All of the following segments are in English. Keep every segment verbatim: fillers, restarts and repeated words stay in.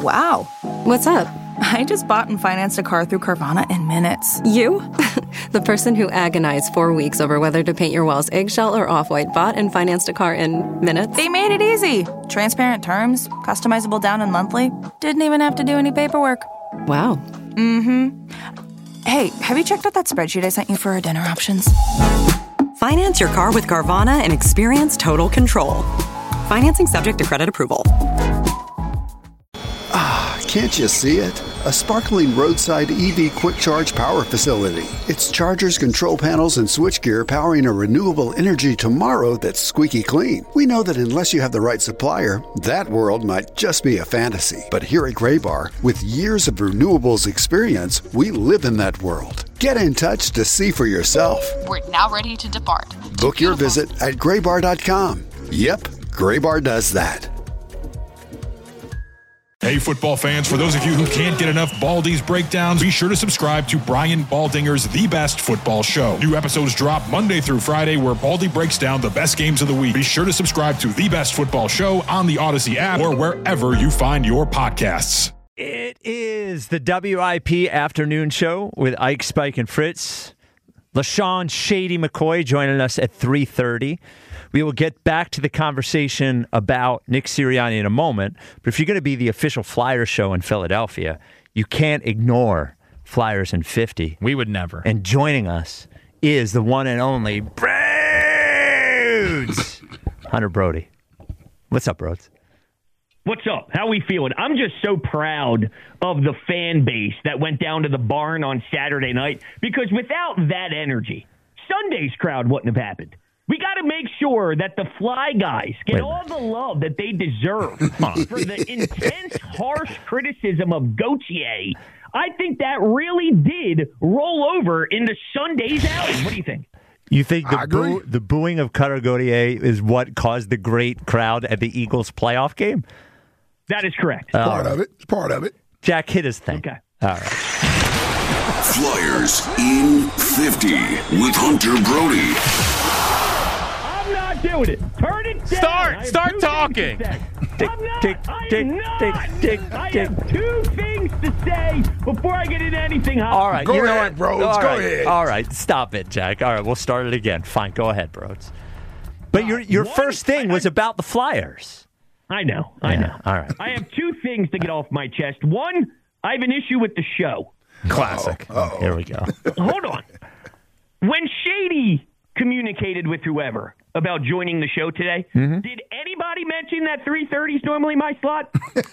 Wow. What's up? I just bought and financed a car through Carvana in minutes. You? The person who agonized four weeks over whether to paint your walls eggshell or off-white bought and financed a car in minutes? They made it easy. Transparent terms, customizable down and monthly. Didn't even have to do any paperwork. Wow. Mm-hmm. Hey, have you checked out that spreadsheet I sent you for our dinner options? Finance your car with Carvana and experience total control. Financing subject to credit approval. Ah, can't you see it? A sparkling roadside E V quick charge power facility. It's chargers, control panels, and switchgear powering a renewable energy tomorrow that's squeaky clean. We know that unless you have the right supplier, that world might just be a fantasy. But here at Graybar, with years of renewables experience, we live in that world. Get in touch to see for yourself. We're now ready to depart. Book your visit at graybar dot com. Yep, Graybar does that. Hey, football fans, for those of you who can't get enough Baldy's breakdowns, be sure to subscribe to Brian Baldinger's The Best Football Show. New episodes drop Monday through Friday, where Baldy breaks down the best games of the week. Be sure to subscribe to The Best Football Show on the Odyssey app or wherever you find your podcasts. It is the W I P Afternoon Show with Ike, Spike, and Fritz. LaShawn Shady McCoy joining us at three thirty. We will get back to the conversation about Nick Sirianni in a moment. But if you're going to be the official Flyers show in Philadelphia, you can't ignore Flyers in fifty. We would never. And joining us is the one and only Broads. Hunter Brody. What's up, Broads? What's up? How we feeling? I'm just so proud of the fan base that went down to the barn on Saturday night, because without that energy, Sunday's crowd wouldn't have happened. We got to make sure that the Fly guys get Wait. all the love that they deserve for the intense, harsh criticism of Gauthier. I think that really did roll over into Sunday's outing. What do you think? You think the, boo- the booing of Cutter Gauthier is what caused the great crowd at the Eagles playoff game? That is correct. Uh, part of it. It's part of it. Jack, hit his thing. Okay. All right. Flyers in fifty with Hunter Brody. I'm not doing it. Turn it down. Start. Start talking. Tick, I'm not. tick, I tick, am not. tick, tick, I tick. have two things to say before I get into anything hot. All right. Go you know ahead, what? Broads. All Go right. ahead. All right. Stop it, Jack. All right. We'll start it again. Fine. Go ahead, Broads. But your your One, first thing I, was I, about the Flyers. I know. I Yeah, know. all right. I have two things to get off my chest. One, I have an issue with the show. Classic. Uh-oh. Here we go. Hold on. When Shady communicated with whoever about joining the show today, Mm-hmm. did anybody mention that three thirty is normally my slot?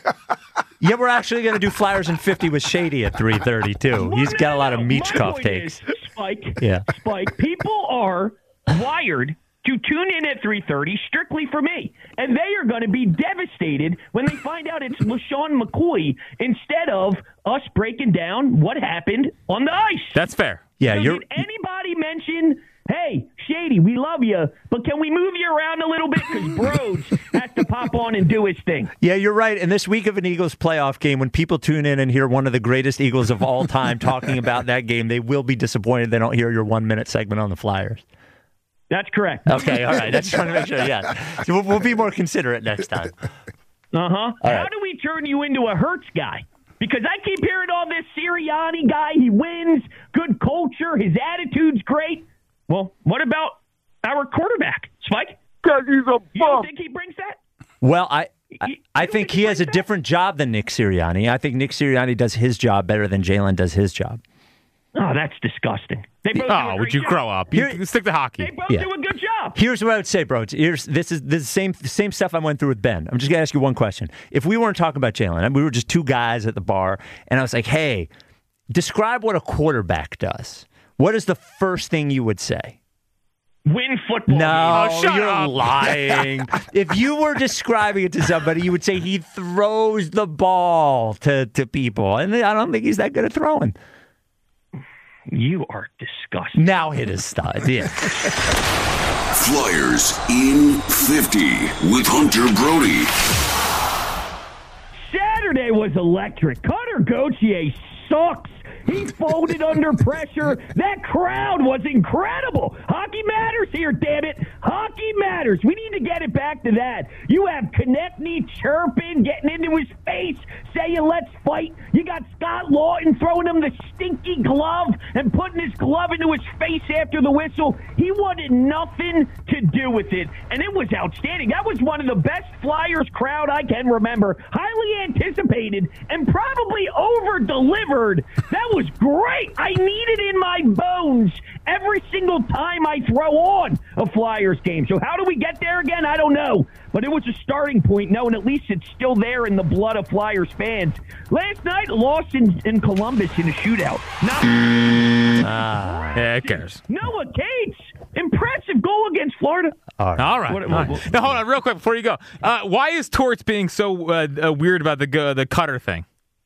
Yeah, we're actually going to do Flyers in fifty with Shady at three thirty, too. He's got a lot of Michkov takes. Is, Spike, Yeah. Spike, people are wired to tune in at three thirty strictly for me. And they are going to be devastated when they find out it's LaShawn McCoy instead of us breaking down what happened on the ice. That's fair. Yeah, so you're. did anybody mention, hey, Shady, we love you, but can we move you around a little bit? Because Broads has to pop on and do his thing. Yeah, you're right. And this week of an Eagles playoff game, when people tune in and hear one of the greatest Eagles of all time talking about that game, they will be disappointed they don't hear your one-minute segment on the Flyers. That's correct. Okay, all right. That's trying to make sure, yeah. So we'll, we'll be more considerate next time. Uh-huh. How right. do we turn you into a Hurts guy? Because I keep hearing all this Sirianni guy, he wins, good culture, his attitude's great. Well, what about our quarterback, Spike? Because he's a bum. You don't think he brings that? Well, I I, I think, think he has a that? different job than Nick Sirianni. I think Nick Sirianni does his job better than Jalen does his job. Oh, that's disgusting. They both do Oh, a would great you job. grow up? You Here- stick to hockey. They both Yeah. do a good job. Here's what I would say, bro. Here's this is this is the same same stuff I went through with Ben. I'm just gonna ask you one question. If we weren't talking about Jalen, and we were just two guys at the bar, and I was like, "Hey, describe what a quarterback does." What is the first thing you would say? Win football No, games. Oh, shut you're up. lying. If you were describing it to somebody, you would say he throws the ball to, to people. And I don't think he's that good at throwing. You are disgusting. Now hit his stud. Yeah. Flyers in fifty with Hunter Brody. Saturday was electric. Cutter Gauthier sucks. He folded under pressure. That crowd was incredible. Hockey matters here, damn it. Hockey matters. We need to get it back to that. You have Konechny chirping, getting into his face, saying let's fight. You got Scott Lawton throwing him the stinky glove and putting his glove into his face after the whistle. He wanted nothing to do with it, and it was outstanding. That was one of the best Flyers crowd I can remember. Highly anticipated and probably over-delivered. That was great. I need it in my bones every single time I throw on a Flyers game. So how do we get there again? I don't know. But it was a starting point, knowing at least it's still there in the blood of Flyers fans. Last night, lost in, in Columbus in a shootout. Not Ah, yeah, who cares? Noah Cates, impressive goal against Florida. All right. All right. What- All right. what- Now, hold on real quick before you go. Uh, why is Torts being so uh, uh, weird about the uh, the cutter thing?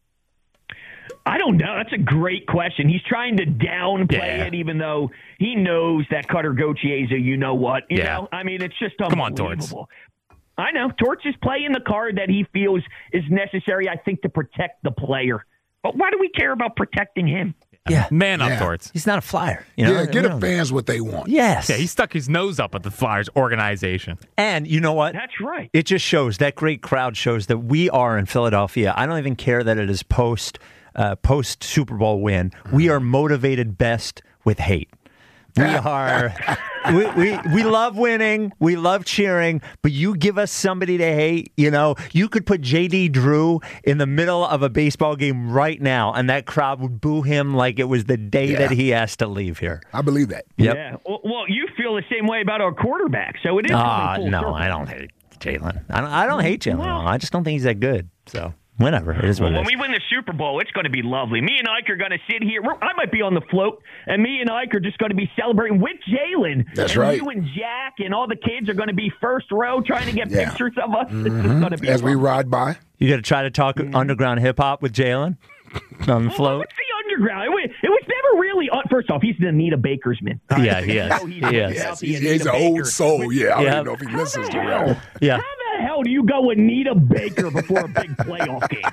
I don't know. That's a great question. He's trying to downplay Yeah. it, even though he knows that Cutter Gauthier is a you-know-what. You Yeah. know? I mean, it's just Come on, unbelievable. I know. Torts is playing the card that he feels is necessary, I think, to protect the player. But why do we care about protecting him? Yeah. Man up, Yeah. Torts. He's not a Flyer. You know? yeah, get We the don't- fans what they want. Yes. Yeah, he stuck his nose up at the Flyers organization. And you know what? That's right. It just shows, that great crowd shows that we are in Philadelphia. I don't even care that it is post uh, post Super Bowl win. We are motivated best with hate. We are. we, we we love winning. We love cheering. But you give us somebody to hate. You know, you could put J D Drew in the middle of a baseball game right now, and that crowd would boo him like it was the day Yeah. that he has to leave here. I believe that. Yep. Yeah. Well, well, you feel the same way about our quarterback, so it is Ah, coming full no, circle. I don't hate Jalen. I don't, I don't hate Jalen. Well- I just don't think he's that good. So whatever, it is what Well, it when is. we win the Super Bowl, it's going to be lovely. Me and Ike are going to sit here. We're, I might be on the float, and me and Ike are just going to be celebrating with Jalen. That's and right. You and Jack and all the kids are going to be first row trying to get Yeah. pictures of us. It's just going to be As we fun. ride by. You got to try to talk underground hip hop with Jalen on the Well, float. what's the underground? It was, it was never really. Uh, first off, he's the Anita Bakersman. Yeah, he is. know he's He about is. Yes, the he's, Anita he's an Baker. old soul. Yeah, I Yeah. don't even know if he listens to hell? rap. Yeah. How the hell do you go Anita Baker before a big playoff game?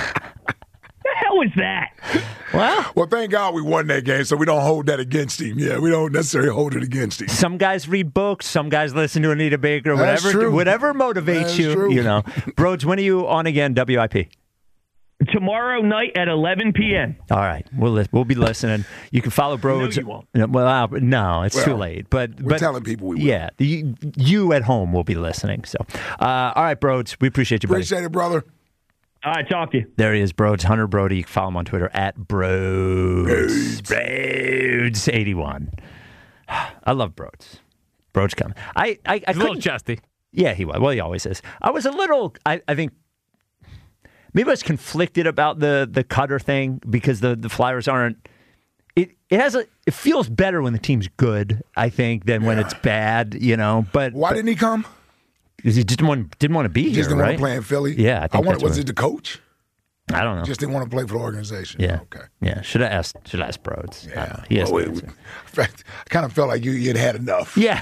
The hell is that? Well, Well, thank God we won that game, so we don't hold that against him. Yeah, we don't necessarily hold it against him. some guys read books, some guys listen to Anita Baker. That's Whatever, true. whatever motivates That's you, true. you know. Broads, when are you on again? W I P. Tomorrow night at eleven p.m. All right, we'll li- we'll be listening. You can follow Broads. you won't. No, Well, uh, no, it's too Well, late. But We're but telling people we will. yeah, you, you at home will be listening. So, uh, all right, Broads, we appreciate you, buddy. Appreciate it, brother. All right, talk to you. There he is, Broads, Hunter Brody. You can follow him on Twitter at Broads. Broads eighty-one. I love Broads. Broads coming. I I, I He's a little couldn't- chesty. Yeah, he was. Well, he always is. I was a little. I, I think maybe I was conflicted about the the Cutter thing because the the Flyers aren't. It it has a. It feels better when the team's good, I think, than when it's bad. You know, but Why but, didn't he come? because he didn't want didn't want to be He here, just didn't right? want to play in Philly. Yeah, I think I wonder, that's was what- it the coach? I don't know. Just didn't want to play for the organization. yeah, Okay. yeah. Should have asked. Should have asked Broads. I don't Yeah. know. He has Well, the it- answer. in fact, I kind of felt like you you'd had enough. Yeah.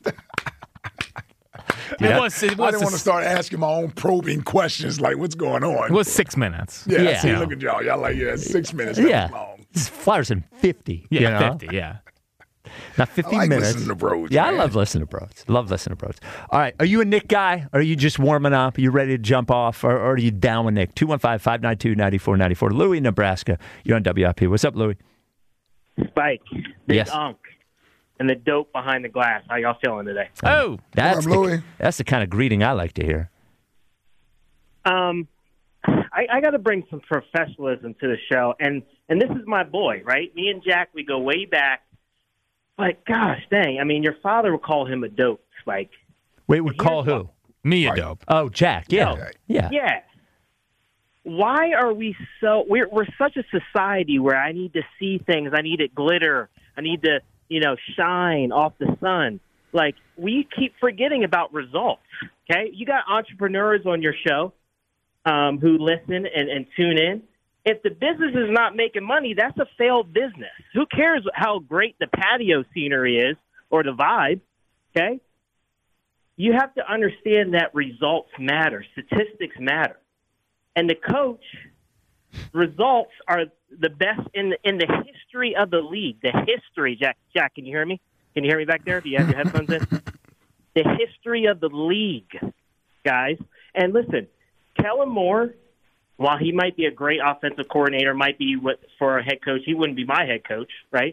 It was. It I was, didn't want to start asking my own probing questions like, what's going on? It was six minutes. Yeah, Yeah. see, look at y'all. Y'all like, yeah, six minutes. Yeah. That's long. This Flyers in fifty. Yeah, you know? fifty. Yeah. Not fifty I like minutes. listening to Broads, Yeah, I man. love listening to Broads. Love listening to Broads. All right. Are you a Nick guy? Are you just warming up? Are you ready to jump off? Or, or are you down with Nick? two one five, five nine two, nine four nine four. Louis, Nebraska. You're on W I P. What's up, Louis? Spike, Big Yes. Unk, and the dope behind the glass. How y'all feeling today? Oh, That's up, the, Louis? that's the kind of greeting I like to hear. Um, I, I got to bring some professionalism to the show, and and this is my boy, right? Me and Jack, we go way back. But gosh, dang, I mean, your father would call him a dope, Spike. Wait, we call Here's who? me a Right. dope. Oh, Jack. Yeah. No. Yeah. Yeah. Why are we so we're we're such a society where I need to see things, I need it glitter, I need to, you know, shine off the sun. Like, we keep forgetting about results. Okay? You got entrepreneurs on your show um, who listen and, and tune in. If the business is not making money, that's a failed business. Who cares how great the patio scenery is or the vibe? Okay? You have to understand that results matter, statistics matter. And the coach results are the best in the, in the history of the league. The history, Jack. Jack, can you hear me? Can you hear me back there? Do you have your headphones in? The history of the league, guys. And listen, Kellen Moore, while he might be a great offensive coordinator, might be what for a head coach, he wouldn't be my head coach, right?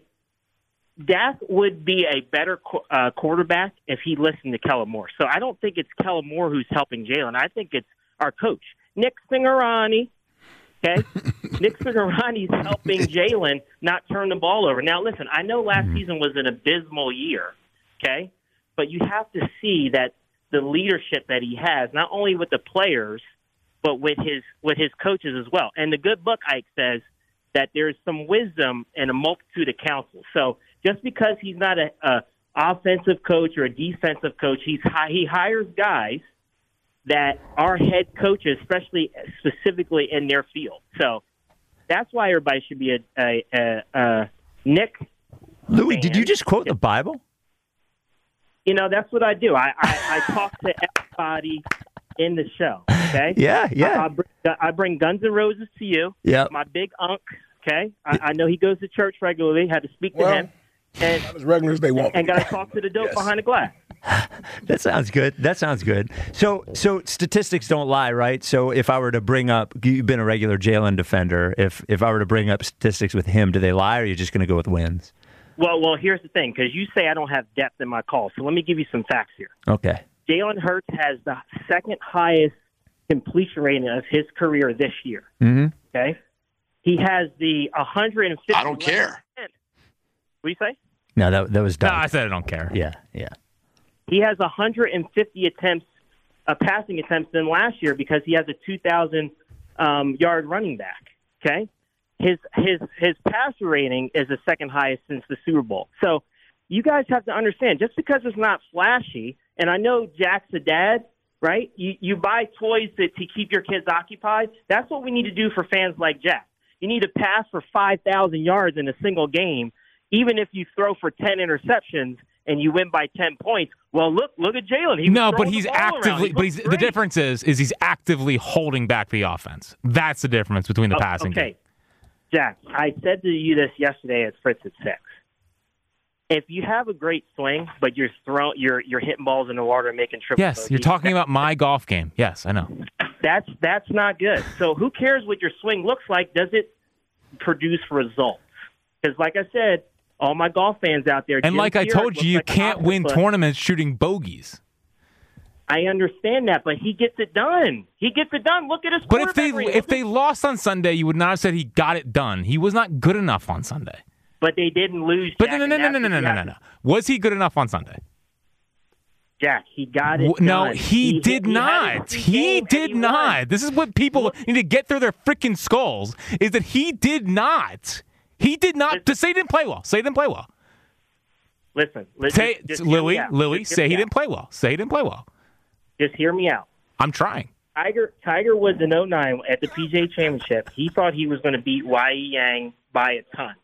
Dak would be a better uh, quarterback if he listened to Kellen Moore. So I don't think it's Kellen Moore who's helping Jalen. I think it's our coach, Nick Singorani. Okay, Nick Singorani's helping Jalen not turn the ball over. Now, listen, I know last season was an abysmal year. Okay, but you have to see that the leadership that he has, not only with the players, but with his with his coaches as well. And the good book, Ike, says that there's some wisdom in a multitude of counsel. So just because he's not a, a offensive coach or a defensive coach, he's he hires guys that are head coaches, especially specifically in their field. So that's why everybody should be a, a, a, a Nick. Louis, fan. Did you just quote the Bible? You know, that's what I do. I, I, I talk to everybody in the show, okay? Yeah, yeah. I, I, bring, I bring Guns N' Roses to you. Yeah. My big unk, okay? I, I know he goes to church regularly. Had to speak well, to him. And, not as regular as they want. And got to talk to the dope Yes. behind the glass. That sounds good. That sounds good. So, so statistics don't lie, right? So, if I were to bring up, you've been a regular Jalen defender. If if I were to bring up statistics with him, do they lie, or are you just going to go with wins? Well, well, here's the thing, because you say I don't have depth in my call. So let me give you some facts here. Okay. Jalen Hurts has the second highest completion rating of his career this year. Mm-hmm. Okay, he has the one hundred fifty. I don't care. What do you say? No, that that was No, dumb. I said I don't care. Yeah, yeah. He has one hundred fifty attempts, uh, passing attempts than last year because he has a two thousand um, yard running back. Okay, his his his passer rating is the second highest since the Super Bowl. So you guys have to understand, just because it's not flashy, and I know Jack's a dad, right? You you buy toys to, to keep your kids occupied. That's what we need to do for fans like Jack. You need to pass for five thousand yards in a single game, even if you throw for ten interceptions and you win by ten points. Well, look, look at Jalen. He No, was but throwing he's the ball around. actively. He But he's, looked the great. difference is, is he's actively holding back the offense. That's the difference between the Oh, passing okay. game. Jack, I said to you this yesterday at Fritz at six. If you have a great swing, but you're throwing, you're you're hitting balls in the water and making triple. Yes, you're talking about my golf game. Yes, I know. That's that's not good. So who cares what your swing looks like? Does it produce results? Because, like I said, all my golf fans out there. And Jim like I Furyk told you, you looks like can't an win octopus. tournaments shooting bogeys. I understand that, but he gets it done. He gets it done. Look at his. But if they quarterback rating. if they lost on Sunday, you would not have said he got it done. He was not good enough on Sunday. But they didn't lose. But Jack, no, no, and no, no, that's no, no, what no, you no, have no. to- Was he good enough on Sunday? Jack, he got it. W- No, done. he, did he had not. his He game and did he won. not. This is what people need to get through their freaking skulls: is that he did not. He did not. To say he didn't play well. Say he didn't play well. Listen, listen Say, just hear Louis, me out. Louis, Just hear say me he out. didn't play well. Say he didn't play well. Just hear me out. I'm trying. Tiger Tiger Woods in oh nine at the P G A Championship. He thought he was going to beat Y E Yang by a ton.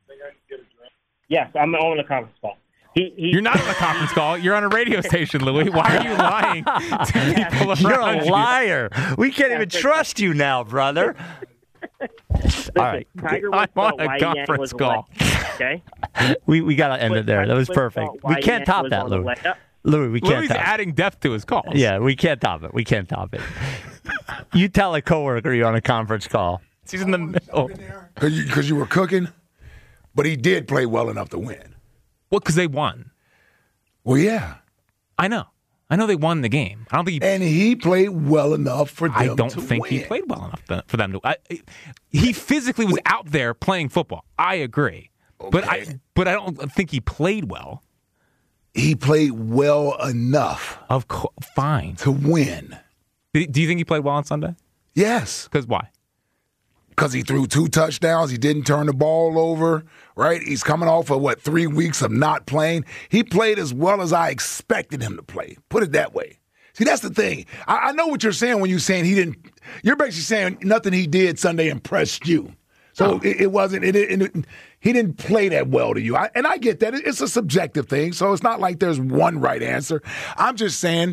Yes, I'm on a conference call. He, he, You're not on a conference call. You're on a radio station, Louis. Why are you lying to people You're around a you? liar. We can't even trust you now, brother. Listen, All right. Tiger I'm Woods on thought a Y E Yang conference was a call. layup, okay? We we got to end But it there. That was Tiger Woods perfect. thought We Y E can't Yang top was that, on a Louis. layup. Louis, we can't Louis top it. adding depth to his calls. Yeah, we can't top it. We can't top it. You tell a coworker you're on a conference call. He's in the middle. Because you, 'cause you were cooking, but he did play well enough to win. Well, because they won. Well, yeah. I know. I know they won the game. I don't think he. And he played well enough for them I don't to think win. he played well enough to, for them to. I, he physically was out there playing football. I agree, but I Okay. but I don't think he played well. He played well enough Of course, fine. to win. Do do you think he played well on Sunday? Yes. Because why? Because he threw two touchdowns. He didn't turn the ball over, right? He's coming off of, what, three weeks of not playing. He played as well as I expected him to play. Put it that way. See, that's the thing. I, I know what you're saying when you're saying he didn't – you're basically saying nothing he did Sunday impressed you. So Oh. it, it wasn't it, it, it, he didn't play that well to you. I, and I get that. It, it's a subjective thing, so it's not like there's one right answer. I'm just saying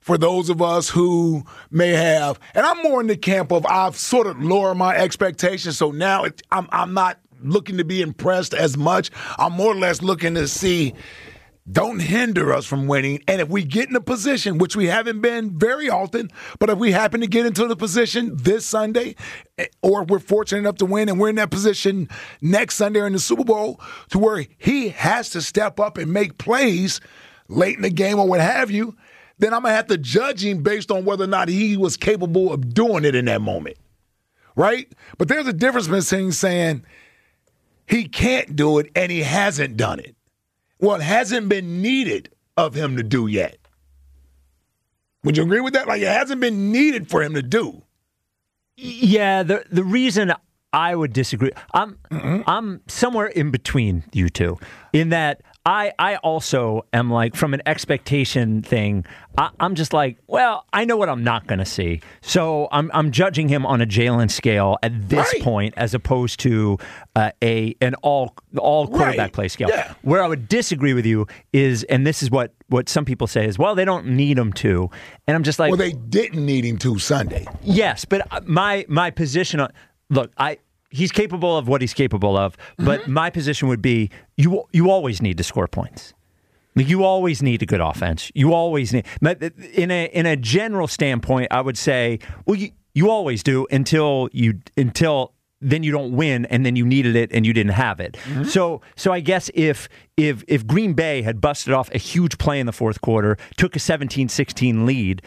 for those of us who may have, and I'm more in the camp of I've sort of lowered my expectations, so now it, I'm, I'm not looking to be impressed as much. I'm more or less looking to see, don't hinder us from winning. And if we get in a position, which we haven't been very often, but if we happen to get into the position this Sunday, or we're fortunate enough to win and we're in that position next Sunday in the Super Bowl, to where he has to step up and make plays late in the game or what have you, then I'm going to have to judge him based on whether or not he was capable of doing it in that moment. Right? But there's a difference between saying he can't do it and he hasn't done it. Well, it hasn't been needed of him to do yet. Would you agree with that? Like, it hasn't been needed for him to do. Yeah, the the reason I would disagree, I'm mm-hmm. I'm somewhere in between you two, in that I I also am like, from an expectation thing, I, I'm just like, well, I know what I'm not going to see, so I'm I'm judging him on a Jalen scale at this right. point, as opposed to uh, a an all all quarterback right. play scale. Yeah. Where I would disagree with you is, and this is what what some people say is, well, they don't need him to, and I'm just like, well, they didn't need him to Sunday. Yes, but my my position on, look, I. He's capable of what he's capable of, but mm-hmm. my position would be you you always need to score points. Like, you always need a good offense. You always need, in a in a general standpoint, I would say, well, you, you always do until you until then you don't win, and then you needed it and you didn't have it. Mm-hmm. So so I guess if if if Green Bay had busted off a huge play in the fourth quarter, took a seventeen sixteen lead,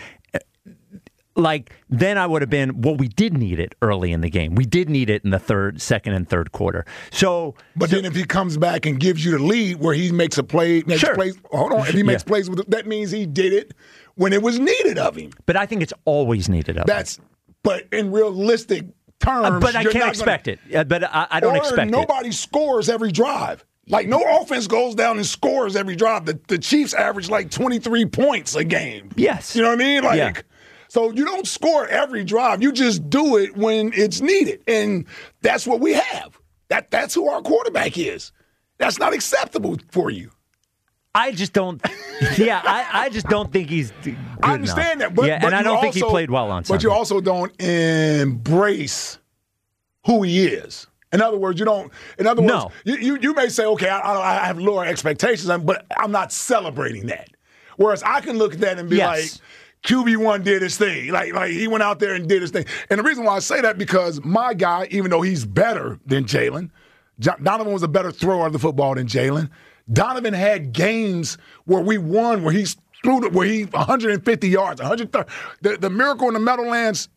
like, then I would have been, well, we did need it early in the game. We did need it in the third, second, and third quarter. So, but so, then if he comes back and gives you the lead where he makes a play, makes sure. plays, hold on, if he makes yeah. plays with it, that means he did it when it was needed of him. But I think it's always needed of That's, him. But in realistic terms, uh, but I can't expect gonna, it. Uh, but I, I don't or expect nobody it. Nobody scores every drive. Like, no offense goes down and scores every drive. The, the Chiefs average like twenty-three points a game. Yes. You know what I mean? Like. Yeah. So you don't score every drive. You just do it when it's needed. And that's what we have. That That's who our quarterback is. That's not acceptable for you. I just don't – yeah, I, I just don't think he's good I understand enough. that. But, yeah, but and I don't also, think he played well on Sunday. But you also don't embrace who he is. In other words, you don't – in other words, no. you, you, you may say, okay, I, I have lower expectations, but I'm not celebrating that. Whereas I can look at that and be yes. like – Q B one did his thing. Like, like he went out there and did his thing. And the reason why I say that, because my guy, even though he's better than Jalen, Donovan was a better thrower of the football than Jalen. Donovan had games where we won, where he's threw, where he one hundred fifty yards, one hundred thirty. The, the Miracle in the Meadowlands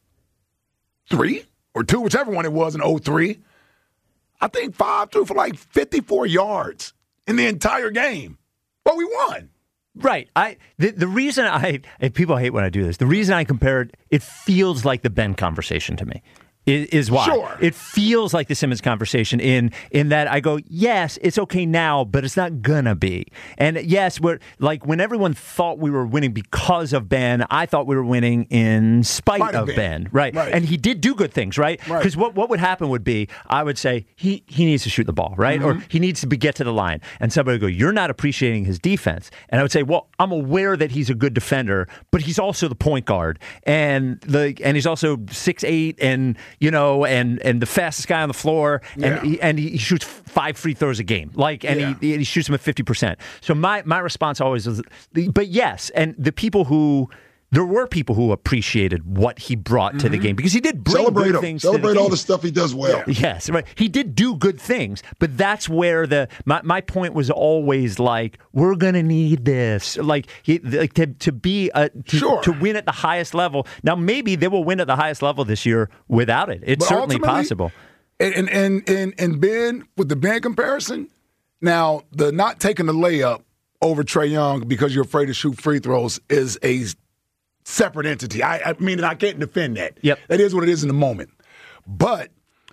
three or two, whichever one it was in oh three, I think five threw for like fifty-four yards in the entire game. But we won. Right. I the, the reason I and people hate when I do this. The reason I compare it, it feels like the Ben conversation to me. Is, is why. Sure. It feels like the Simmons conversation in in that I go, yes, it's okay now, but it's not gonna be. And yes, we're like, when everyone thought we were winning because of Ben, I thought we were winning in spite, spite of Ben. ben. Right. right. And he did do good things, right? Because right. what, what would happen would be, I would say, he, he needs to shoot the ball, right? Mm-hmm. Or he needs to be, get to the line. And somebody would go, you're not appreciating his defense. And I would say, well, I'm aware that he's a good defender, but he's also the point guard. And the and he's also six eight and you know, and, and the fastest guy on the floor, and yeah. he, and he shoots five free throws a game, like, and yeah. he, he shoots them at fifty percent. So my my response always was, but yes, and the people who. There were people who appreciated what he brought mm-hmm. to the game, because he did bring Celebrate good him. things. Celebrate to the all game. the stuff he does well. Yeah. Yes, right. He did do good things, but that's where the my, my point was always like, we're gonna need this, like, he, like to to be a to, sure. to win at the highest level. Now maybe they will win at the highest level this year without it. It's but certainly possible. And and and and Ben, with the Ben comparison, now the not taking the layup over Trae Young because you're afraid to shoot free throws is a separate entity. I, I mean, I can't defend that. Yep. That is what it is in the moment. But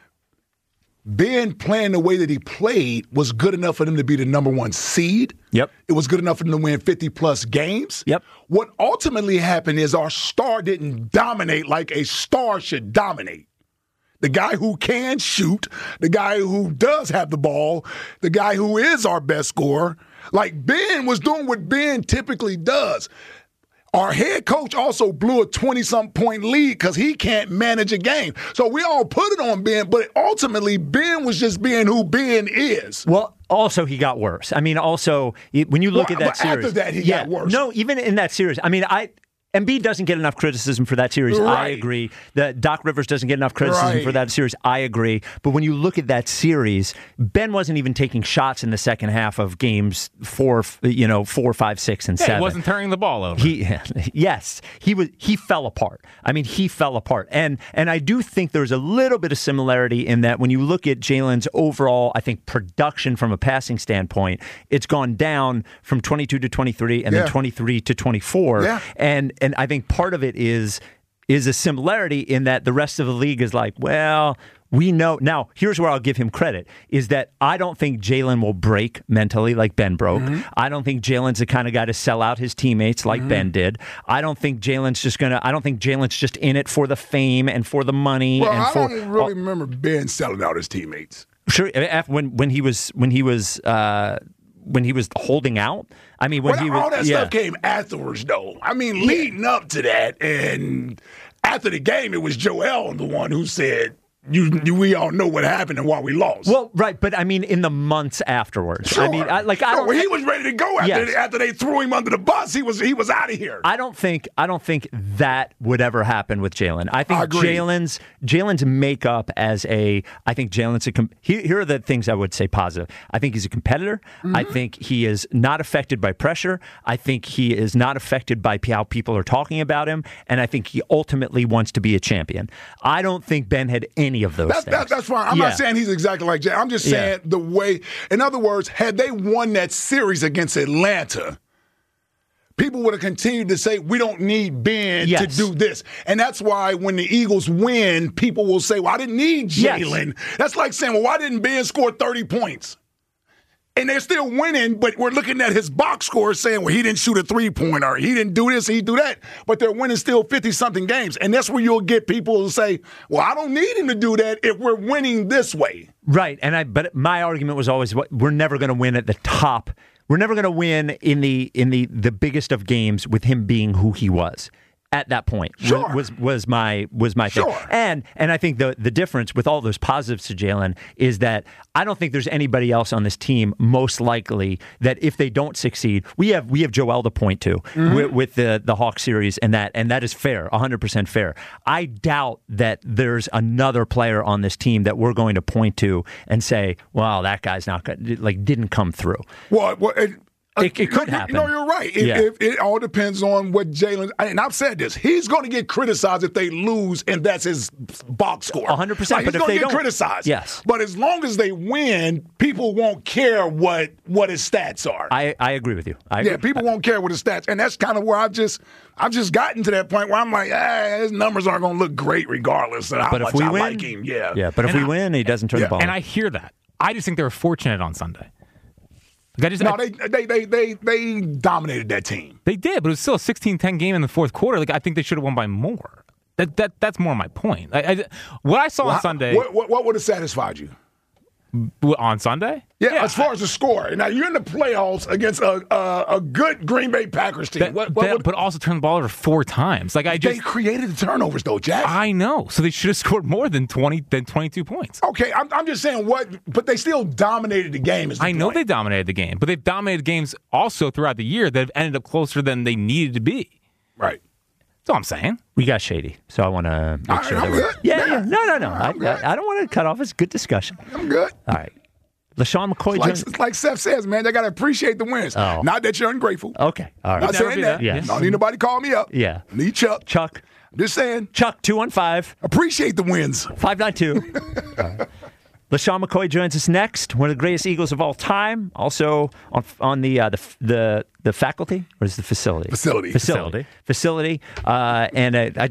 Ben playing the way that he played was good enough for them to be the number one seed. Yep. It was good enough for them to win fifty-plus games. Yep. What ultimately happened is our star didn't dominate like a star should dominate. The guy who can shoot, the guy who does have the ball, the guy who is our best scorer, like Ben was doing what Ben typically does. Our head coach also blew a twenty-something point lead because he can't manage a game. So we all put it on Ben, but ultimately Ben was just being who Ben is. Well, also he got worse. I mean, also when you look well, at that but series, after that he yeah, got worse. No, even in that series, I mean, I. Embiid doesn't get enough criticism for that series. Right. I agree. That Doc Rivers doesn't get enough criticism Right. for that series. I agree. But when you look at that series, Ben wasn't even taking shots in the second half of games four, you know, four, five, six, and yeah, seven. He wasn't turning the ball over. He, yes, he was. He fell apart. I mean, he fell apart. And and I do think there's a little bit of similarity in that when you look at Jalen's overall, I think production from a passing standpoint, it's gone down from twenty-two to twenty-three, and Yeah. then twenty-three to twenty-four. Yeah. And and I think part of it is is a similarity in that the rest of the league is like, well, we know. Now, here's where I'll give him credit, is that I don't think Jalen will break mentally like Ben broke. Mm-hmm. I don't think Jalen's the kind of guy to sell out his teammates like Mm-hmm. Ben did. I don't think Jalen's just going to, I don't think Jalen's just in it for the fame and for the money. Well, and I for, don't really remember Ben selling out his teammates. Sure, when when he was when he was uh, when he was holding out. I mean, when Well, he was all that yeah. stuff came afterwards, though. I mean, leading up to that, and after the game, it was Joel the one who said, "You, you we all know what happened and why we lost." Well, right, but I mean, in the months afterwards. Sure. I mean, I, like I Sure, don't. when he was ready to go after, Yes. after they threw him under the bus, he was he was out of here. I don't think I don't think that would ever happen with Jalen. I think I agree. Jalen's Jalen's makeup as a I think Jalen's a com- he, here are the things I would say positive. I think he's a competitor. Mm-hmm. I think he is not affected by pressure. I think he is not affected by how people are talking about him, and I think he ultimately wants to be a champion. I don't think Ben had any of those That's, things. that, that's fine. I'm Yeah. not saying he's exactly like Jay. I'm just saying Yeah. the way, in other words, had they won that series against Atlanta, people would have continued to say, we don't need Ben Yes. to do this. And that's why when the Eagles win, people will say, well, I didn't need Yes. Jalen. That's like saying, well, why didn't Ben score thirty points? And they're still winning, but we're looking at his box score saying, well, he didn't shoot a three-pointer. He didn't do this, he do that. But they're winning still fifty-something games. And that's where you'll get people who say, well, I don't need him to do that if we're winning this way. Right, and I. But my argument was always, what we're never going to win at the top. We're never going to win in the in the the biggest of games with him being who he was at that point. Sure. was was my was my thing. Sure. And and I think the the difference with all those positives to Jalen is that I don't think there's anybody else on this team most likely that if they don't succeed, we have we have Joel to point to Mm-hmm. with, with the the Hawk series and that and that is fair, one hundred percent fair. I doubt that there's another player on this team that we're going to point to and say, well, that guy's not good, like didn't come through. Well, well it, It- it could you- happen. No, you're right. It, Yeah. it, it all depends on what Jalen. And I've said this. He's going to get criticized if they lose, and that's his box score. one hundred percent, Like, but he's if gonna they get don't- criticized. Yes. But as long as they win, people won't care what what his stats are. I, I agree with you. I yeah, agree. people won't care what his stats, and that's kind of where I've just I've just gotten to that point where I'm like, ah, his numbers aren't going to look great regardless of how But much if we I win, like him. Yeah, yeah. But if And we I- win, he doesn't turn Yeah. the ball. And over. I hear that. I just think they were fortunate on Sunday. Like I just, No, I- they they they they they dominated that team. They did, but it was still a sixteen ten game in the fourth quarter. Like I think they should have won by more. That that that's more my point. I, I, what I saw Well, on Sunday What, what, what would have satisfied you? on Sunday, Yeah, as far as the score. Now, you're in the playoffs against a a, a good Green Bay Packers team. that- what, what that- would- but also turned the ball over four times. Like I they just, created the turnovers, though, Jack. I know. So they should have scored more than twenty than twenty two points. okay, I'm, I'm just saying what, but they still dominated the game. Is the I know point. they dominated the game, but they've dominated games also throughout the year that have ended up closer than they needed to be. Right. That's all I'm saying. We got shady, so I want to make All right, sure I'm that we're good. yeah, Yeah. yeah, no, no, no. I, I'm good. I, I don't want to cut off. It's good discussion. I'm good. All right, LaShawn McCoy. Like, joins- it's like Seth says, man, they got to appreciate the wins. Oh. Not that you're ungrateful. okay, all right. Not never saying be that. that. Yes. Don't need nobody call me up. Yeah. Need Chuck. Chuck, Just saying, Chuck, two one five appreciate the wins. five nine two. LaShawn McCoy joins us next. One of the greatest Eagles of all time. Also on on the uh, the the the faculty or is the facility? Facility. Facility. Facility. Uh, and I, I,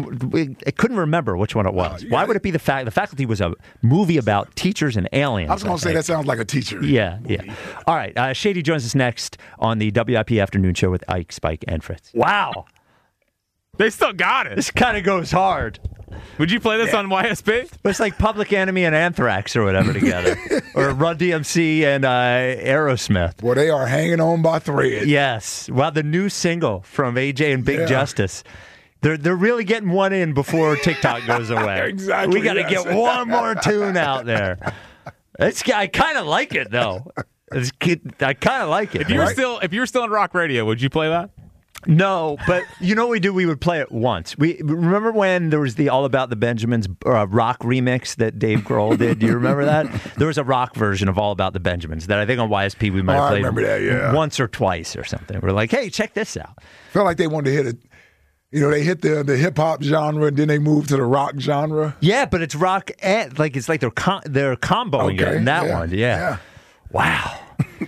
I couldn't remember which one it was. yeah. Why would it be the fact? The faculty was a movie about teachers and aliens. I was going to say think. that sounds like a teacher. Yeah, yeah. All right. Uh, Shady joins us next on the W I P Afternoon Show with Ike, Spike, and Fritz. Wow. They still got it. This kind of goes hard. Would you play this Yeah. on Y S P? But it's like Public Enemy and Anthrax or whatever together. Or Run D M C and uh, Aerosmith. Well, they are hanging on by thread. Yes. Well, the new single from A J and Big Yeah. Justice. They're they're really getting one in before TikTok goes away. Exactly, We got to yes. get one more tune out there. It's, I kind of like it though. It's, I kind of like it. If you're Right. still if you're still on rock radio, would you play that? No, but you know what we do? We would play it once. We remember when there was the All About the Benjamins uh, rock remix that Dave Grohl did. Do you remember that? There was a rock version of All About the Benjamins that I think on Y S P we might Oh, have I played remember that, yeah. once or twice or something. We're like, hey, check this out. Felt like they wanted to hit it. You know, they hit the the hip hop genre and then they moved to the rock genre. Yeah, but it's rock and like it's like they're com- they're comboing it Okay, in that yeah, one. Yeah. Wow.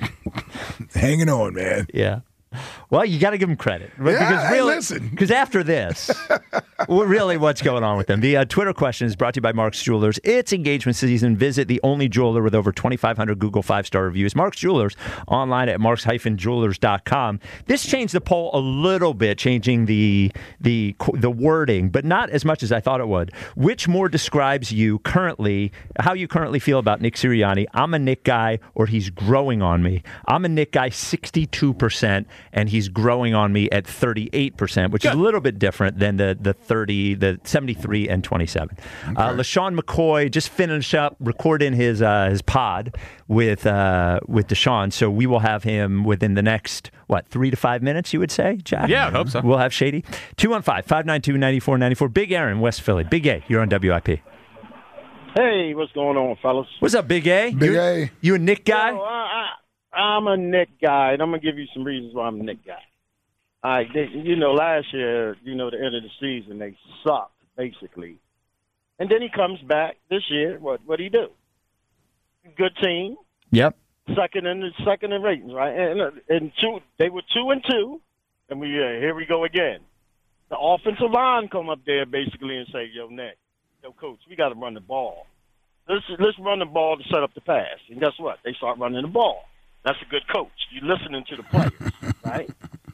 Hanging on, man. Yeah. Well, you got to give them credit. Right? Yeah, because hey, really, listen. Because after this, well, really what's going on with them? The uh, Twitter question is brought to you by Mark's Jewelers. It's engagement season. Visit the only jeweler with over twenty-five hundred Google five-star reviews. Mark's Jewelers, online at marks dash jewelers dot com. This changed the poll a little bit, changing the, the, the wording, but not as much as I thought it would. Which more describes you currently, how you currently feel about Nick Sirianni? I'm a Nick guy, or he's growing on me. I'm a Nick guy, sixty-two percent. And he's growing on me at thirty-eight percent, which Good. is a little bit different than the the thirty, the seventy-three and twenty-seven. Okay. Uh, LaShawn McCoy just finished up recording his uh, his pod with uh, with Deshaun, so we will have him within the next what three to five minutes. You would say, Jack? Yeah, I hope so. We'll have Shady. two one five, five nine two, nine four nine four. Big Aaron, West Philly. Big A, you're on W I P. Hey, what's going on, fellas? What's up, Big A? Big you, A. You a Nick guy? Yo, I, I, I'm a Nick guy, and I'm going to give you some reasons why I'm a Nick guy. All right, they, you know, last year, you know, the end of the season, they sucked, basically. And then he comes back this year. What what do he do? Good team. Yep. Second in the second in ratings, right? And and two, they were two and two, and we uh, here we go again. The offensive line come up there basically and say, "Yo, Nick, yo, coach, we got to run the ball. Let's let's run the ball to set up the pass." And guess what? They start running the ball. That's a good coach. You're listening to the players, right?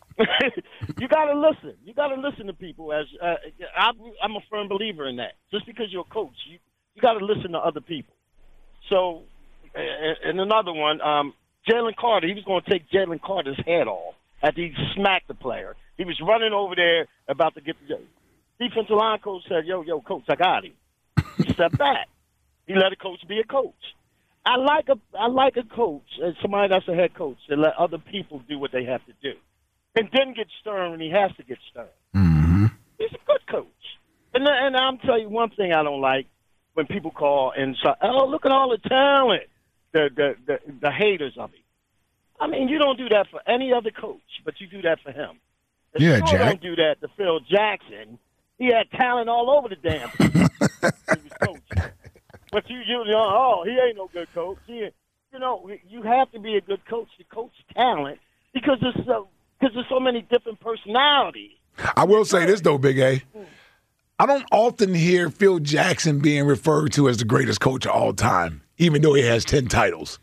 You got to listen. You got to listen to people. As uh, I'm, I'm a firm believer in that. Just because you're a coach, you you got to listen to other people. So, and another one, um, Jalen Carter. He was going to take Jalen Carter's head off after he smacked the player. He was running over there about to get the defensive line coach said, "Yo, yo, coach, I got him." He stepped back. He let a coach be a coach. I like a I like a coach, and somebody that's a head coach, that let other people do what they have to do, and then get stern when he has to get stern. Mm-hmm. He's a good coach. And and I'm tell you one thing I don't like when people call and say, "Oh, look at all the talent," the the the, the haters of him. I mean, you don't do that for any other coach, but you do that for him. And Yeah, you Jack. don't do that to Phil Jackson. He had talent all over the damn place. He was coaching. But you, you know, oh, he ain't no good coach. He, you know, you have to be a good coach to coach talent because there's so because there's so many different personalities. I will say this though, Big A. I don't often hear Phil Jackson being referred to as the greatest coach of all time, even though he has ten titles.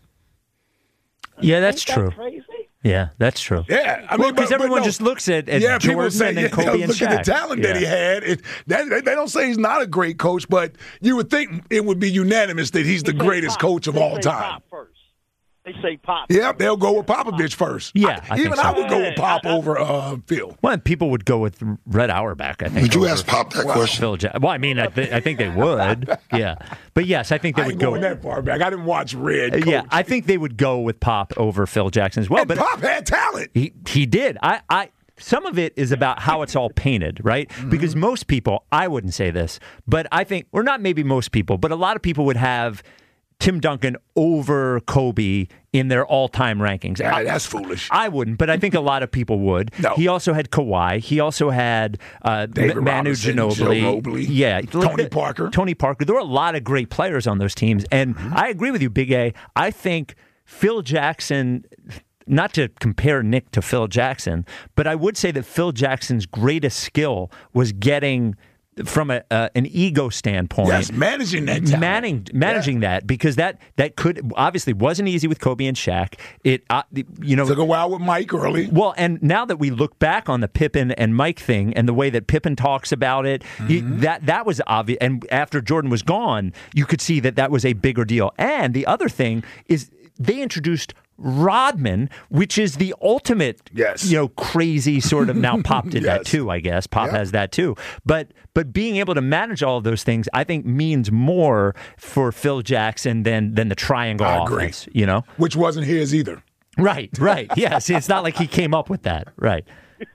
Yeah, that's Ain't that true. crazy? Yeah, that's true. Yeah, I well, mean, because but- but everyone no. just looks at, at yeah, people Jordan say, and yeah, Kobe they'll and look Shaq. at the talent that he Yeah. had. It, that, they, they don't say he's not a great coach, but you would think it would be unanimous that he's the They say greatest Pop. coach of They all say time. Pop first. They say Pop. Yeah, they'll go with Popovich first. Yeah, I even think so. I would go with Yeah, Pop I- I- over uh, Phil. Well, and people would go with Red Auerbach, I think. Would you over ask Pop that Phil question? Ja- well, I mean, I, th- I think they would. Yeah. But yes, I think they I would ain't go. going that far back. I didn't watch Red. Uh, yeah, coach. I think they would go with Pop over Phil Jackson as well. And but Pop had talent. he he did. I, I some of it is about how it's all painted, right? Mm-hmm. Because most people, I wouldn't say this, but I think, or not maybe most people, but a lot of people would have Tim Duncan over Kobe in their all-time rankings. Yeah, I, that's foolish. I wouldn't, but I think a lot of people would. No. He also had Kawhi. He also had uh, David M- Manu Robinson, Ginobili. Joe Mobley, yeah, Tony Parker. Tony Parker. There were a lot of great players on those teams, and Mm-hmm. I agree with you, Big A. I think Phil Jackson. Not to compare Nick to Phil Jackson, but I would say that Phil Jackson's greatest skill was getting from a uh, an ego standpoint. Yes, managing that talent. Managing, managing yeah. that, because that, that could obviously wasn't easy with Kobe and Shaq. It uh, you know took a while with Mike early. Well, and now that we look back on the Pippen and Mike thing and the way that Pippen talks about it, mm-hmm. he, that that was obvious. And after Jordan was gone, you could see that that was a bigger deal. And the other thing is they introduced Rodman, which is the ultimate, yes. you know, crazy sort of. Now Pop did yes. that too, I guess. Pop yep. has that too. But but being able to manage all of those things, I think, means more for Phil Jackson than than the triangle I offense. Agree. You know, which wasn't his either. Right, right. Yes, it's not like he came up with that. Right.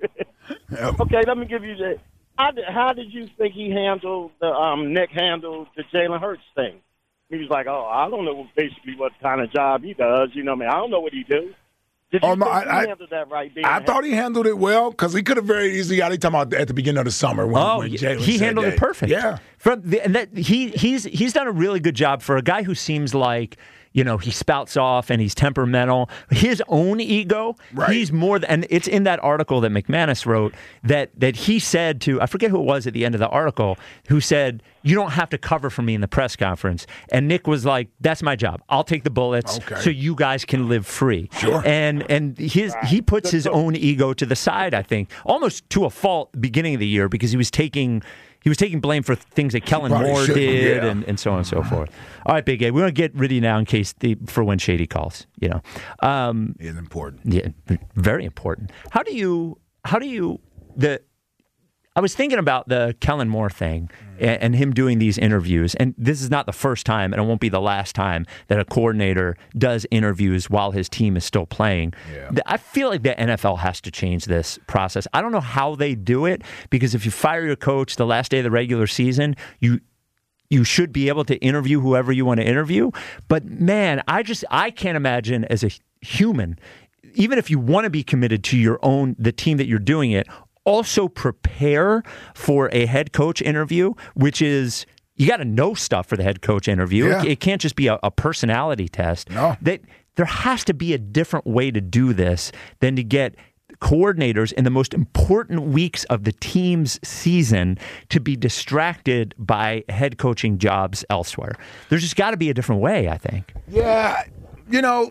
Yep. Okay, let me give you that. How did, how did you think he handled the um, Nick handled the Jalen Hurts thing? He was like, "Oh, I don't know basically what kind of job he does. You know, what I mean, I don't know what he do." Did you oh, no, think I, he handled that right? Being I thought he handled it well because he could have very easily got it talking about at the beginning of the summer when, oh, when Jalen he said handled that. it perfect. Yeah, from the, and that he he's he's done a really good job for a guy who seems like. You know, he spouts off and he's temperamental. His own ego, right. he's more than, and it's in that article that McManus wrote that that he said to, I forget who it was at the end of the article, who said, you don't have to cover for me in the press conference. And Nick was like, that's my job. I'll take the bullets okay. so you guys can live free. Sure. And and his he puts his own ego to the side, I think, almost to a fault beginning of the year because he was taking He was taking blame for things that Kellen Probably Moore shouldn't, did yeah. and, and so on and so forth. All right, Big A, we're going to get rid of you now in case the, for when Shady calls, you know. Um, it's important. Yeah, very important. How do you, how do you, the, I was thinking about the Kellen Moore thing and, and him doing these interviews, and this is not the first time, and it won't be the last time that a coordinator does interviews while his team is still playing. Yeah. I feel like the N F L has to change this process. I don't know how they do it, because if you fire your coach the last day of the regular season, you you should be able to interview whoever you want to interview. But man, I just I can't imagine as a human, even if you want to be committed to your own the team that you're doing it. Also prepare for a head coach interview, which is you got to know stuff for the head coach interview. Yeah. It, it can't just be a, a personality test. No. That there has to be a different way to do this than to get coordinators in the most important weeks of the team's season to be distracted by head coaching jobs elsewhere. There's just got to be a different way, I think. Yeah, you know,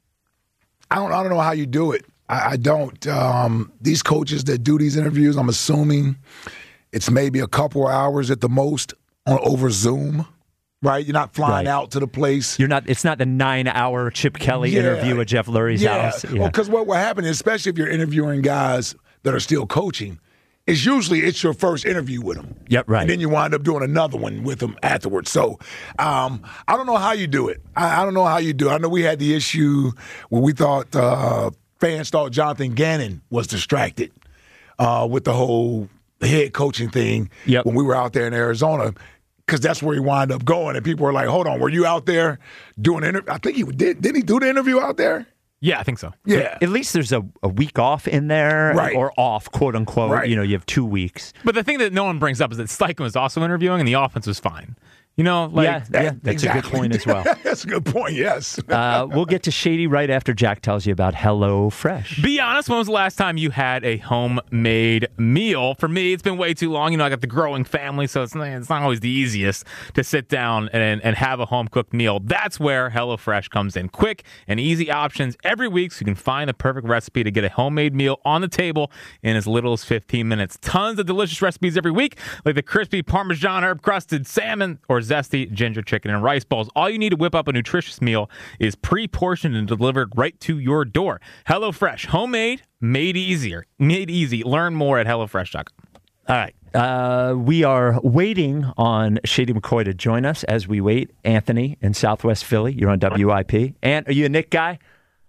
I don't, I don't know how you do it. I, I don't. Um, these coaches that do these interviews, I'm assuming it's maybe a couple hours at the most on over Zoom. Right, you're not flying right. out to the place. You're not. It's not the nine-hour Chip Kelly yeah. interview at Jeff Lurie's yeah. house. Yeah, well, because what will happen, especially if you're interviewing guys that are still coaching, is usually it's your first interview with them. Yep, right. And then you wind up doing another one with them afterwards. So um, I don't know how you do it. I, I don't know how you do it. I know we had the issue where we thought uh, fans thought Jonathan Gannon was distracted uh, with the whole head coaching thing yep. when we were out there in Arizona. Because that's where he wound up going, and people were like, "Hold on, were you out there doing an interview?" I think he did. Did he do the interview out there? Yeah, I think so. Yeah. At least there's a, a week off in there, right. or off, quote unquote. Right. You know, you have two weeks. But the thing that no one brings up is that Steichen was also interviewing, and the offense was fine. You know, like yeah, that, yeah that's exactly. a good point as well. That's a good point. Yes. uh, we'll get to Shady right after Jack tells you about Hello Fresh. Be honest. When was the last time you had a homemade meal? For me, it's been way too long. You know, I got the growing family, so it's not, it's not always the easiest to sit down and and have a home cooked meal. That's where HelloFresh comes in. Quick and easy options every week, so you can find the perfect recipe to get a homemade meal on the table in as little as fifteen minutes. Tons of delicious recipes every week, like the crispy Parmesan herb crusted salmon or zesty ginger chicken and rice balls. All you need to whip up a nutritious meal is pre-portioned and delivered right to your door. HelloFresh, homemade, made easier, made easy. Learn more at hello fresh dot com. All right. Uh, we are waiting on Shady McCoy to join us. As we wait, Anthony in Southwest Philly. You're on W I P. And are you a Nick guy?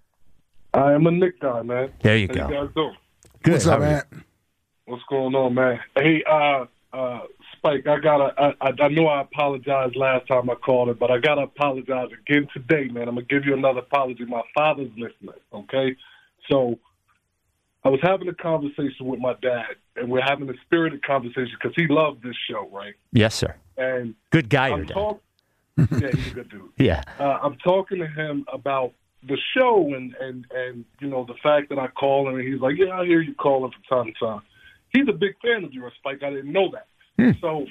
I am a Nick guy, man. There you How go. you guys doing? Good. What's up, man? What's going on, man? Hey, uh, uh, Spike, I gotta. I, I, I know I apologized last time I called it, but I gotta apologize again today, man. I'm gonna give you another apology. My father's listening, okay? So, I was having a conversation with my dad, and we're having a spirited conversation because he loves this show, right? Yes, sir. And good guy, I'm your dad. Talk- yeah, he's a good dude. Yeah. Uh, I'm talking to him about the show and, and, and, you know, the fact that I call him, and he's like, yeah, I hear you calling from time to time. He's a big fan of yours, Spike. I didn't know that. Hmm. So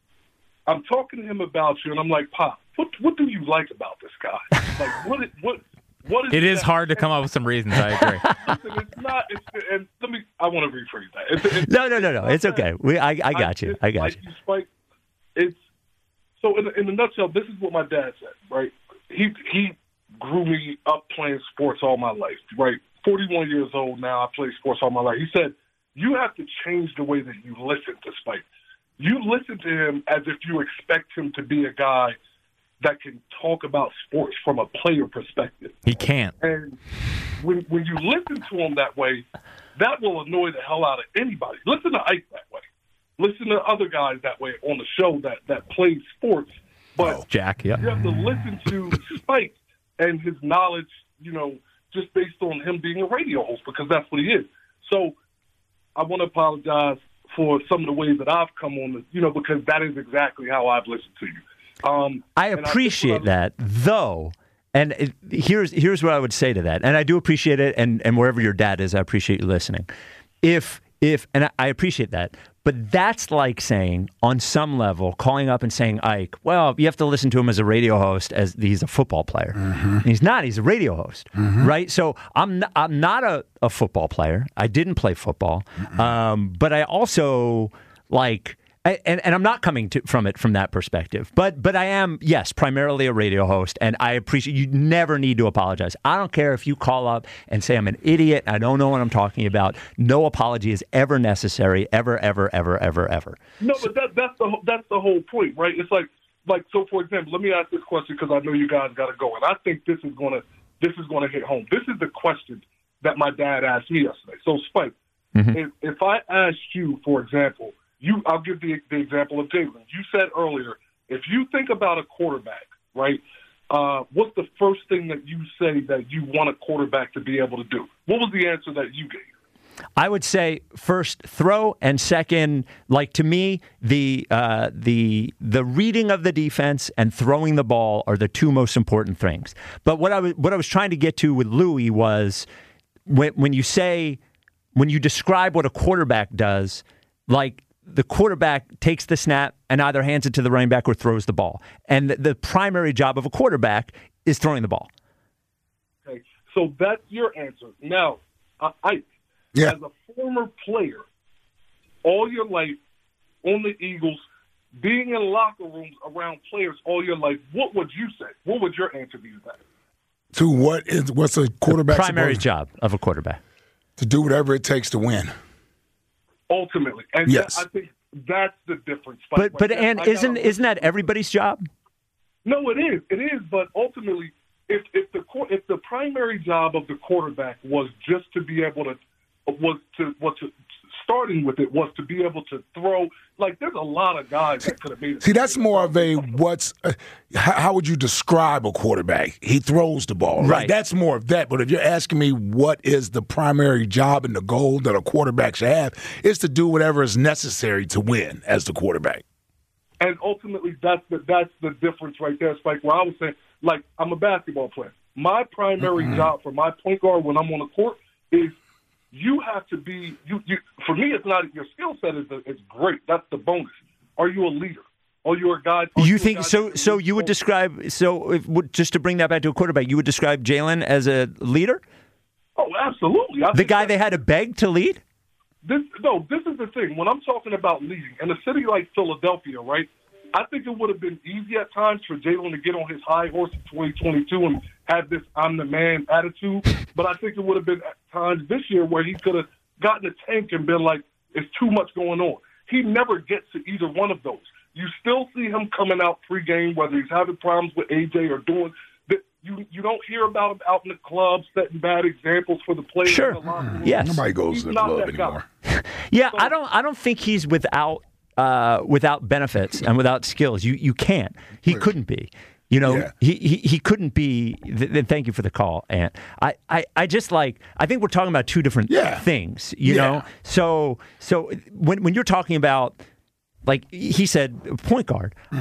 I'm talking to him about you, and I'm like, Pop, what what do you like about this guy? Like, what what what is It is that? hard to come up with some reasons. I agree. Listen, it's not. It's, and let me. I want to rephrase that. It's, it's, No, no, no, no. It's okay. We, I, I got you. I got like you. Spike, it's so in, in a nutshell. This is what my dad said. Right? He he grew me up playing sports all my life. Right? forty-one years old now. I play sports all my life. He said you have to change the way that you listen to Spike. You listen to him as if you expect him to be a guy that can talk about sports from a player perspective. He can't. And when when you listen to him that way, that will annoy the hell out of anybody. Listen to Ike that way. Listen to other guys that way on the show that, that play sports. But oh, Jack, yeah. you have to listen to Spike and his knowledge, you know, just based on him being a radio host, because that's what he is. So I want to apologize for some of the ways that I've come on, the, you know, because that is exactly how I've listened to you. Um, I appreciate I that, though. And it, here's here's what I would say to that. And I do appreciate it. And, and wherever your dad is, I appreciate you listening. If if and I, I appreciate that. But that's like saying, on some level, calling up and saying, Ike, well, you have to listen to him as a radio host as he's a football player. Mm-hmm. And he's not. He's a radio host, mm-hmm. right? So I'm not, I'm not a, a football player. I didn't play football. Mm-hmm. Um, but I also, like... I, and, and I'm not coming to, from it from that perspective, but but I am, yes, primarily a radio host, and I appreciate you never need to apologize. I don't care if you call up and say I'm an idiot, I don't know what I'm talking about. No apology is ever necessary, ever, ever, ever, ever, ever. No, but that, that's the that's the whole point, right? It's like like so. For example, let me ask this question because I know you guys got to go, and I think this is gonna this is gonna hit home. This is the question that my dad asked me yesterday. So, Spike, mm-hmm. if, if I asked you, for example. You, I'll give the, the example of Jalen. You said earlier, if you think about a quarterback, right, uh, what's the first thing that you say that you want a quarterback to be able to do? What was the answer that you gave? I would say first throw, and second, like to me, the uh, the the reading of the defense and throwing the ball are the two most important things. But what I was what I was trying to get to with Louis was when when you say when you describe what a quarterback does, like. The quarterback takes the snap and either hands it to the running back or throws the ball. And the, the primary job of a quarterback is throwing the ball. Okay, so that's your answer. Now, uh, Ike, yeah. as a former player, all your life on the Eagles, being in locker rooms around players all your life, what would you say? What would your answer be to that? To what is what's a quarterback? The primary job of a quarterback. To do whatever it takes to win. Ultimately, and yes. that, I think that's the difference. But right but there. and isn't isn't that everybody's job? No, it is. It is. But ultimately, if if the if the primary job of the quarterback was just to be able to was to was to starting with it was to be able to throw. Like there's a lot of guys that could have made it. See, that's more of a what's uh, how, how would you describe a quarterback? He throws the ball, right? right? That's more of that. But if you're asking me what is the primary job and the goal that a quarterback should have, is to do whatever is necessary to win as the quarterback. And ultimately, that's the that's the difference right there, Spike. Where I was saying, like, I'm a basketball player. My primary mm-hmm. job for my point guard when I'm on the court is. You have to be you, you. For me, it's not your skill set is is great. That's the bonus. Are you a leader? Are you a guy? You, you think guy so? So you would describe so if, just to bring that back to a quarterback, you would describe Jalen as a leader? Oh, absolutely. I the guy they had to beg to lead. This no. This is the thing. When I'm talking about leading in a city like Philadelphia, right? I think it would have been easy at times for Jalen to get on his high horse in twenty twenty-two and have this I'm the man attitude. But I think it would have been at times this year where he could have gotten a tank and been like, it's too much going on. He never gets to either one of those. You still see him coming out pregame, whether he's having problems with A J or doing that. You you don't hear about him out in the club setting bad examples for the players. Sure. In the locker room. Yes. Nobody goes he's to the club anymore. yeah, so, I don't. I don't think he's without. Uh, without benefits and without skills, you you can't. He couldn't be. You know, yeah. he, he he couldn't be. Th- thank you for the call, Ant. I, I, I just like. I think we're talking about two different yeah. things. You yeah. know, so so when when you're talking about, like he said, point guard. Mm-hmm. I,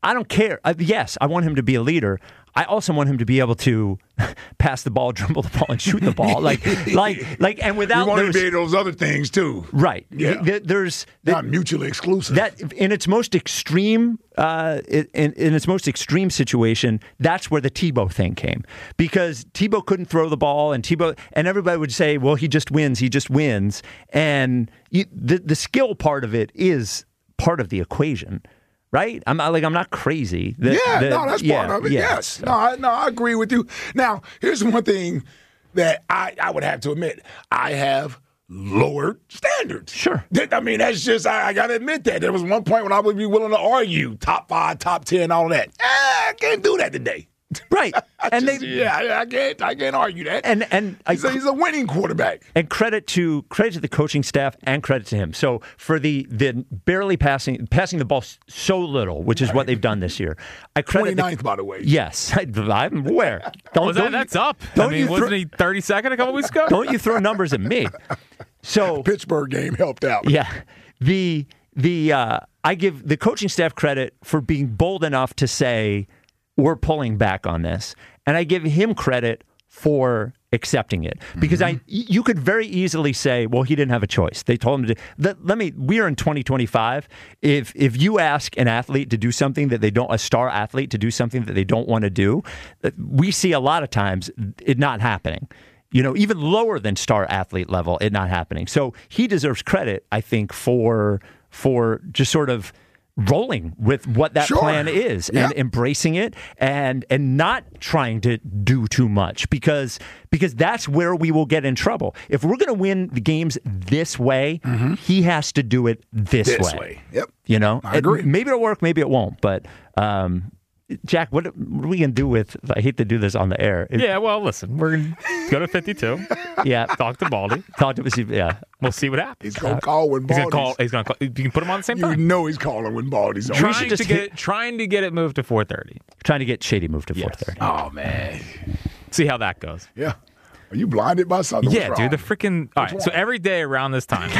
I don't care. Uh, yes, I want him to be a leader. I also want him to be able to pass the ball, dribble the ball, and shoot the ball. Like, like, like, and without you want to those, be those other things too, right? Yeah, Th- there's not mutually exclusive. That in its most extreme, uh, in, in its most extreme situation, that's where the Tebow thing came, because Tebow couldn't throw the ball, and Tebow, and everybody would say, "Well, he just wins. He just wins," and you, the the skill part of it is part of the equation. Right? I'm not, like I'm not crazy. The, yeah, the, no, that's yeah, part of it. yeah, yes, so. no, I, no, I agree with you. Now, here's one thing that I, I would have to admit: I have lowered standards. Sure. I mean, that's just I, I got to admit that there was one point when I would be willing to argue top five, top ten, all that. Eh, I can't do that today. Right, and just, they, yeah, I can't, I can't argue that. And and he's, I, a, he's a winning quarterback. And credit to credit to the coaching staff and credit to him. So for the the barely passing passing the ball so little, which is right. what they've done this year, I credit twenty-ninth, the, by the way. Yes, I, I'm aware. Don't, oh, that, don't that's you, up. Don't I mean, you wasn't throw, he thirty-second a couple weeks ago? Don't you throw numbers at me? So Pittsburgh game helped out. Yeah, the the uh, I give the coaching staff credit for being bold enough to say we're pulling back on this. And I give him credit for accepting it, because mm-hmm. I you could very easily say, well, he didn't have a choice. They told him to. Let, let me. We are in twenty twenty-five. If if you ask an athlete to do something that they don't, a star athlete to do something that they don't want to do, we see a lot of times it not happening. You know, even lower than star athlete level, it not happening. So he deserves credit, I think, for for just sort of rolling with what that sure. plan is yep. and embracing it and and not trying to do too much, because because that's where we will get in trouble. If we're going to win the games this way, mm-hmm. he has to do it this, this way. way. Yep. You know, I agree. It, maybe it'll work, maybe it won't. But um, Jack, what are we going to do with, I hate to do this on the air. It, yeah, well, listen, we're going to go to fifty-two. Yeah. Talk to Baldy. Talk to yeah. We'll see what happens. He's going to call when Baldy's. He's going to call. He's going to call. You can put him on the same you time. You know he's calling when Baldy's on. Trying to, get, trying to get it moved to four thirty. Trying to get Shady moved to yes. four thirty. Oh, man. See how that goes. Yeah. Are you blinded by something? Yeah, dude. The freaking. All right. So every day around this time,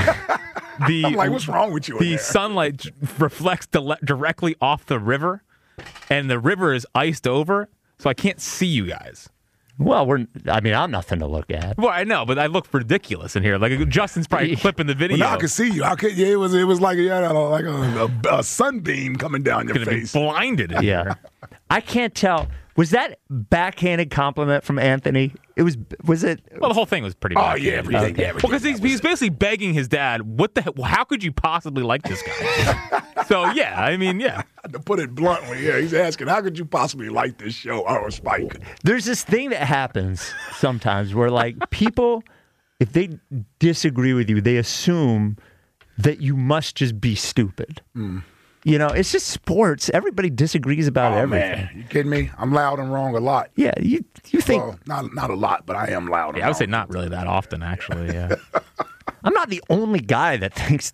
the I'm like, what's wrong with you? The sunlight reflects di- directly off the river, and the river is iced over, so I can't see you guys. Well, we're. I mean, I'm nothing to look at. Well, I know, but I look ridiculous in here. Like Justin's probably clipping the video. Well, now I can see you. I could. Yeah, it was. It was like you had a, like a, a, a sunbeam coming down your Gonna face. Be blinded. In yeah, here. I can't tell. Was that backhanded compliment from Anthony? It was. Was it? Well, the whole thing was pretty. Oh yeah, everything. Okay. everything well, because he's, he's basically begging his dad, "What the? Hell, how could you possibly like this guy?" So yeah, I mean, yeah. To put it bluntly, yeah, he's asking, "How could you possibly like this show?" Or Spike. There's this thing that happens sometimes where, like, people, if they disagree with you, they assume that you must just be stupid. Mm. You know, it's just sports. Everybody disagrees about oh, everything. Man. You kidding me? I'm loud and wrong a lot. Yeah, you you think well, not not a lot, but I am loud. And yeah, I would wrong. say not really that often, actually. Yeah. I'm not the only guy that thinks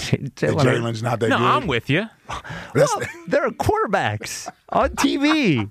Jalen's not that no, good. No, I'm with you. Well, there are quarterbacks on T V.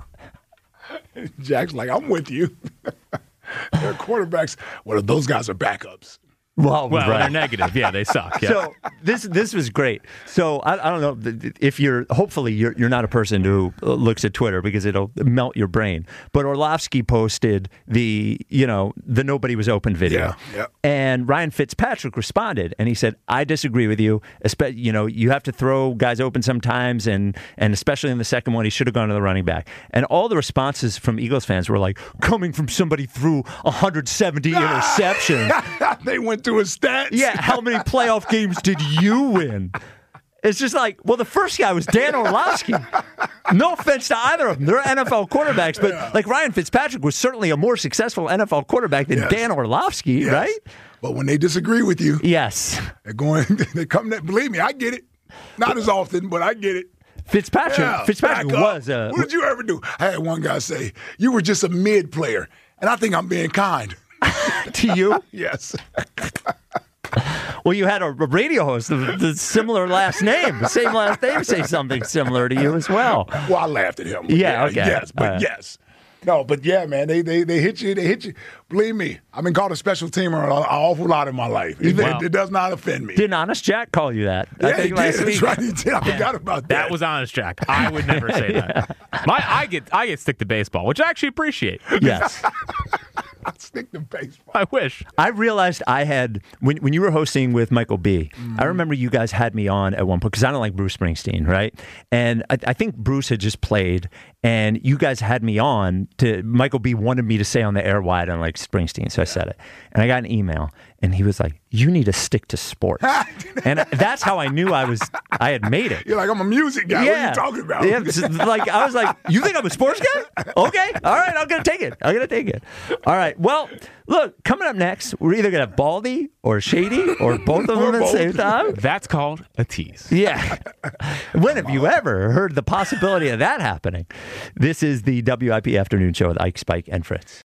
Jack's like, I'm with you. There are quarterbacks. Well, those guys are backups. Well, well right. they're negative. Yeah, they suck. Yeah. So this this was great. So I, I don't know if you're. Hopefully, you're you're not a person who looks at Twitter because it'll melt your brain. But Orlovsky posted the you know the nobody was open video, yeah, yeah. and Ryan Fitzpatrick responded and he said, "I disagree with you. Espe- you know, you have to throw guys open sometimes, and and especially in the second one, he should have gone to the running back." And all the responses from Eagles fans were like, "Coming from somebody threw one hundred seventy interceptions." They went through his stats. Yeah, how many playoff games did you win? It's just like, well, the first guy was Dan Orlovsky. No offense to either of them. They're N F L quarterbacks, but yeah. like Ryan Fitzpatrick was certainly a more successful N F L quarterback than yes. Dan Orlovsky, yes. right? But when they disagree with you, yes, they're going. They come. Believe me, I get it. Not as often, but I get it. Fitzpatrick. Yeah, Fitzpatrick was. A, what did you ever do? I had one guy say, "You were just a mid player," and I think I'm being kind. To you? Yes. Well, you had a radio host with the similar last name, the same last name, say something similar to you as well. Well, I laughed at him. Yeah, yeah okay. Yes, but uh, yes. No, but yeah, man, they they they hit you. They hit you. Believe me, I've been called a special teamer an awful lot in my life. It, Wow. it, it does not offend me. Didn't Honest Jack call you that? I Yeah, think he last did. week. That's right. He did. I forgot about that. That was Honest Jack. I would never say that. My I get I get stick to baseball, which I actually appreciate. Yes. Stick to baseball. I wish. I realized I had, when when you were hosting with Michael B., Mm-hmm. I remember you guys had me on at one point, because I don't like Bruce Springsteen, right? And I, I think Bruce had just played, and you guys had me on to, Michael B. wanted me to say on the air why I don't like Springsteen, so I said it. And I got an email, and he was like, you need to stick to sports. And that's how I knew I was, I had made it. You're like, I'm a music guy. What are you talking about? Yeah, it's like, I was like, you think I'm a sports guy? Okay. All right. I'm going to take it. I'm going to take it. All right. Well, look, coming up next, we're either going to have Baldy or Shady or both of them at the same time. That's called a tease. Yeah. When have you ever heard the possibility of that happening? This is the W I P Afternoon Show with Ike, Spike, and Fritz.